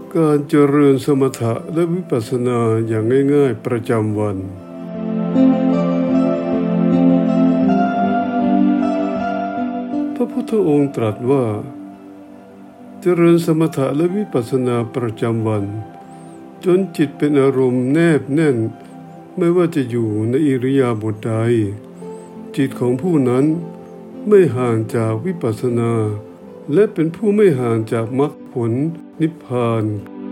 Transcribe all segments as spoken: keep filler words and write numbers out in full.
การเจริญสมถะและวิปัสสนาอย่างง่ายๆประจำวันพระพุทธองค์ตรัสว่าเจริญสมถะและวิปัสสนาประจำวันจนจิตเป็นอารมณ์แนบแน่นไม่ว่าจะอยู่ในอิริยาบถใดจิตของผู้นั้นไม่ห่างจากวิปัสสนาและเป็นผู้ไม่ห่างจากมรรคผลนิพพาน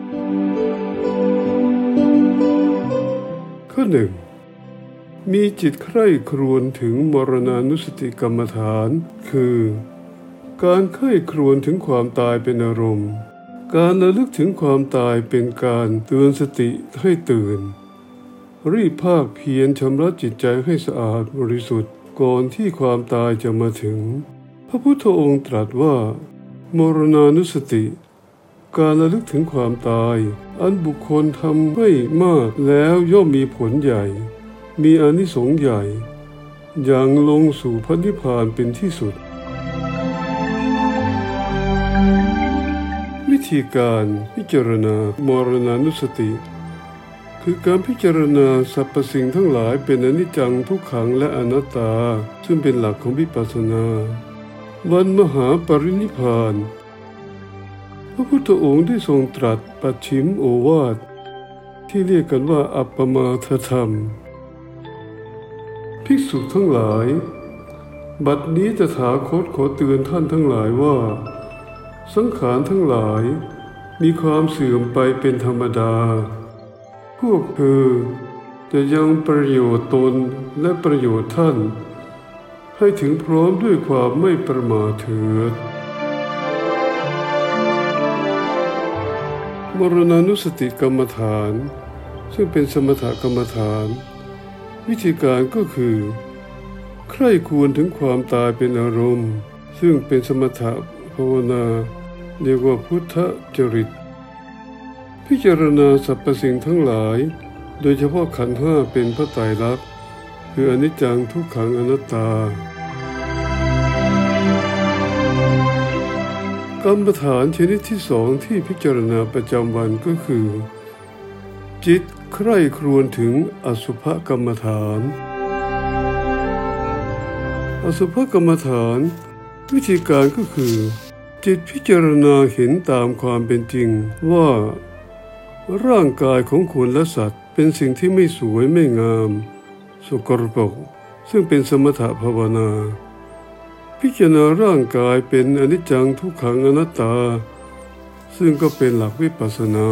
ข้อหนึ่งมีจิตใคร่ครวญถึงมรณานุสติกรรมฐานคือการใคร่ครวญถึงความตายเป็นอารมณ์การระลึกถึงความตายเป็นการเตือนสติให้ตื่นรีบภาคเพียรชำระจิตใจให้สะอาดบริสุทธิ์ก่อนที่ความตายจะมาถึงพระพุทธองค์ตรัสว่ามรณานุสติการระลึกถึงความตายอันบุคคลทำให้มากแล้วย่อมมีผลใหญ่มีอานิสงส์ใหญ่อย่างลงสู่พระนิพพานเป็นที่สุดวิธีการพิจารณามรณานุสติคือการพิจารณาสรรพสิ่งทั้งหลายเป็นอนิจจังทุกขังและอนัตตาซึ่งเป็นหลักของวิปัสสนาวันมหาปรินิพพานพระพุทธองค์ได้ทรงตรัสปัจฉิมโอวาทที่เรียกกันว่าอัปปมาทธรรมภิกษุทั้งหลายบัดนี้ตถาคตขอเตือนท่านทั้งหลายว่าสังขารทั้งหลายมีความเสื่อมไปเป็นธรรมดาพวกเธอจะยังประโยชน์ตนและประโยชน์ท่านให้ถึงพร้อมด้วยความไม่ประมาทเถิดมรณานุสติกรรมฐานซึ่งเป็นสมถกรรมฐานวิธีการก็คือใคร่ครวญถึงความตายเป็นอารมณ์ซึ่งเป็นสมถภาวนาเรียกว่าพุทธจริตพิจารณาสรรพสิ่งทั้งหลายโดยเฉพาะขันธ์ห้าเป็นพระไตรลักษณ์คืออนิจจังทุกขังอนัตตากรรมฐานชนิดที่สองที่พิจารณาประจำวันก็คือจิตใคร่ครวญถึงอสุภกรรมฐานอสุภกรรมฐานวิธีการก็คือจิตพิจารณาเห็นตามความเป็นจริงว่าร่างกายของคนและสัตว์เป็นสิ่งที่ไม่สวยไม่งามสกปรกซึ่งเป็นสมถภาวนาพิจารณาร่างกายเป็นอนิจจังทุกขังอนัตตาซึ่งก็เป็นหลักวิปัสสนา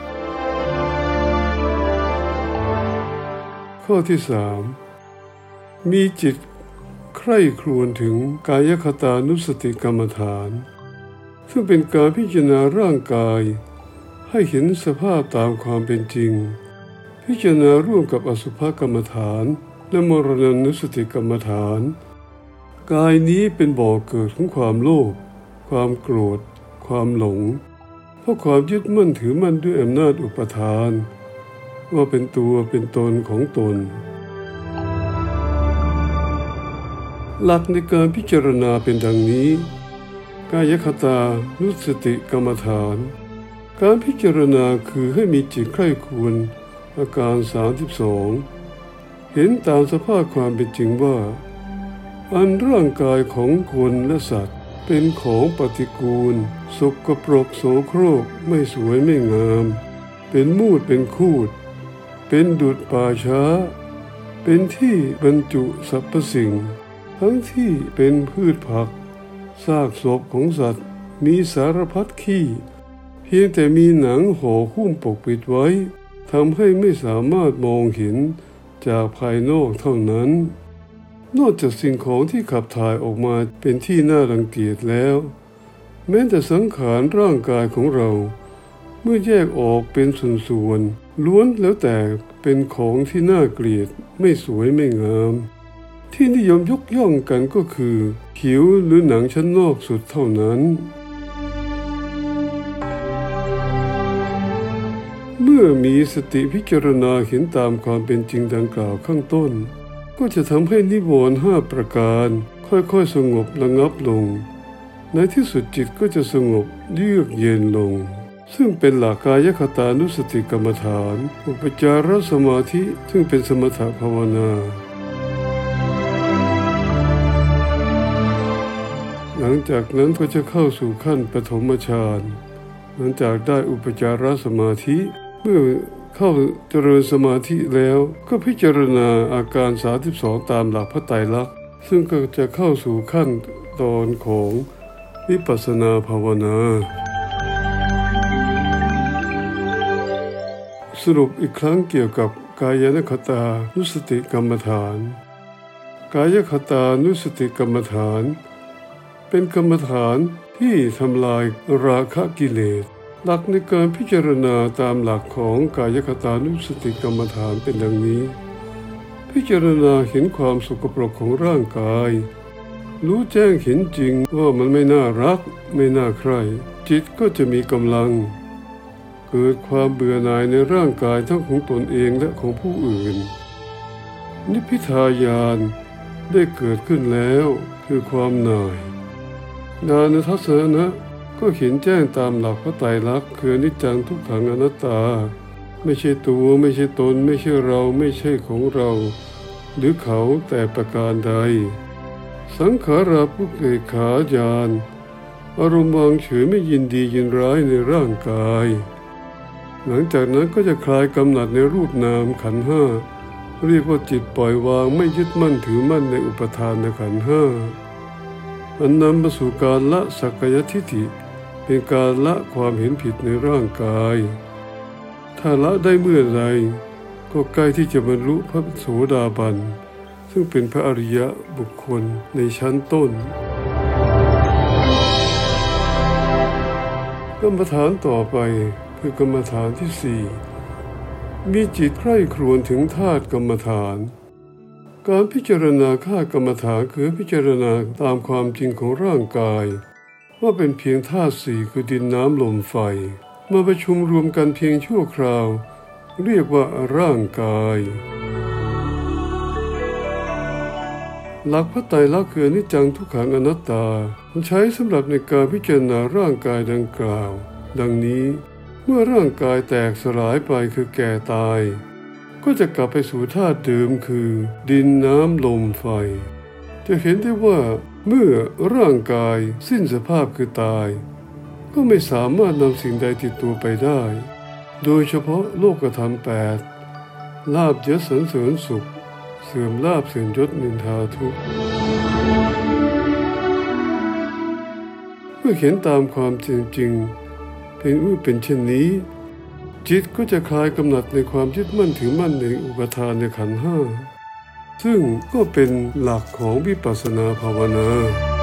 ข้อที่สามมีจิตใคร่ครวญถึงกายคตานุสติกรรมฐานซึ่งเป็นการพิจารณาร่างกายให้เห็นสภาพตามความเป็นจริงพิจารณาร่วมกับอสุภกรรมฐานและมรณานุสติกรรมฐานกายนี้เป็นบ่อเกิดของความโลภความโกรธความหลงเพราะความยึดมั่นถือมั่นด้วยอำนาจอุปทานว่าเป็นตัวเป็นตนของตนหลักในการพิจารณาเป็นดังนี้กายคตานุสติกรรมฐานการพิจารณาคือให้มีจิตใคร่ครวญอาการสามสิบสองเห็นตามสภาพความเป็นจริงว่าอันร่างกายของคนและสัตว์เป็นของปฏิกูลสกปรกโสโครกไม่สวยไม่งามเป็นมูดเป็นคูดเป็นดุจป่าช้าเป็นที่บรรจุสรรพสิ่งทั้งที่เป็นพืชผักซากศพของสัตว์มีสารพัดขี้เพียงแต่มีหนังห่อหุ้มปกปิดไว้ทำให้ไม่สามารถมองเห็นจากภายนอกเท่านั้นนอกจากสิ่งของที่ขับถ่ายออกมาเป็นที่น่ารังเกียจแล้วแม้แต่สังขารร่างกายของเราเมื่อแยกออกเป็นส่วนๆล้วนแล้วแต่เป็นของที่น่าเกลียดไม่สวยไม่งามที่นิยมยกย่องกันก็คือผิวหรือหนังชั้นนอกสุดเท่านั้นเมื่อมีสติพิจารณาเห็นตามความเป็นจริงดังกล่าวข้างต้นก็จะทำให้นิวรณ์ห้าประการค่อยๆสงบระงับลงในที่สุดจิตก็จะสงบเยือกเย็นลงซึ่งเป็นหลักกายคตานุสติกรรมฐานอุปจารสมาธิซึ่งเป็นสมถภาวนาหลังจากนั้นก็จะเข้าสู่ขั้นปฐมฌานหลังจากได้อุปจารสมาธิเมื่อเข้าเจริญสมาธิแล้วก็พิจารณาอาการสามสิบสองตามหลักพระไตรลักษณ์ซึ่งก็จะเข้าสู่ขั้นตอนของวิปัสสนาภาวนาสรุปอีกครั้งเกี่ยวกับกายคตานุสติกรรมฐานกายคตานุสติกรรมฐานเป็นกรรมฐานที่ทำลายราคะกิเลสหลักในการพิจารณาตามหลักของกายคตานุสติกรรมฐานเป็นดังนี้พิจารณาเห็นความสกปรกของร่างกายรู้แจ้งเห็นจริงว่ามันไม่น่ารักไม่น่าใคร่จิตก็จะมีกำลังเกิดความเบื่อหน่ายในร่างกายทั้งของตนเองและของผู้อื่นนิพพิทายานได้เกิดขึ้นแล้วคือความหน่ายญาณทัศนะก็เห็นแจ้งตามหลักพระไตรลักษณ์คืออนิจจังทุกขังอนัตตาไม่ใช่ตัวไม่ใช่ตนไม่ใช่เราไม่ใช่ของเราหรือเขาแต่ประการใดสังขาราปุเกขาญาณอารมณ์วางเฉยไม่ยินดียินร้ายในร่างกายหลังจากนั้นก็จะคลายกำหนัดในรูปนามขันธ์ห้าเรียกว่าจิตปล่อยวางไม่ยึดมั่นถือมั่นในอุปทานในขันธ์ห้าอันนำมาสู่การละสักกายทิฏฐิเป็นการละความเห็นผิดในร่างกายถ้าละได้เมื่อใดก็ใกล้ที่จะบรรลุพระโสดาบันซึ่งเป็นพระอริยบุคคลในชั้นต้นกรรมฐานต่อไปคือกรรมฐานที่สี่มีจิตใคร่ครวญถึงธาตุกรรมฐานการพิจารณาธาตุกรรมฐานคือพิจารณาตามความจริงของร่างกายว่าเป็นเพียงธาตุสี่คือดินน้ำลมไฟมาประชุมรวมกันเพียงชั่วคราวเรียกว่าร่างกายหลักพระไตรลักษณ์คืออนิจจังทุกขังอนัตตาใช้สำหรับในการพิจารณาร่างกายดังกล่าวดังนี้เมื่อร่างกายแตกสลายไปคือแก่ตายก็จะกลับไปสู่ธาตุเดิมคือดินน้ำลมไฟจะเห็นได้ว่าเมื่อร่างกายสิ้นสภาพคือตายก็ไม่สามารถนำสิ่งใดติดตัวไปได้โดยเฉพาะโลกธรรมแปดลาภยศสรรเสริญสุขเสื่อมลาภเสื่อมยศนินทาทุกข์เมื่อเห็นตามความจริงจริงเป็นอุเป็นเช่นนี้จิตก็จะคลายกำหนัดในความยึดมั่นถือมั่นในอุปทานในขันธ์ห้าซึ่งก็เป็นหลักของวิปัสสนาภาวนา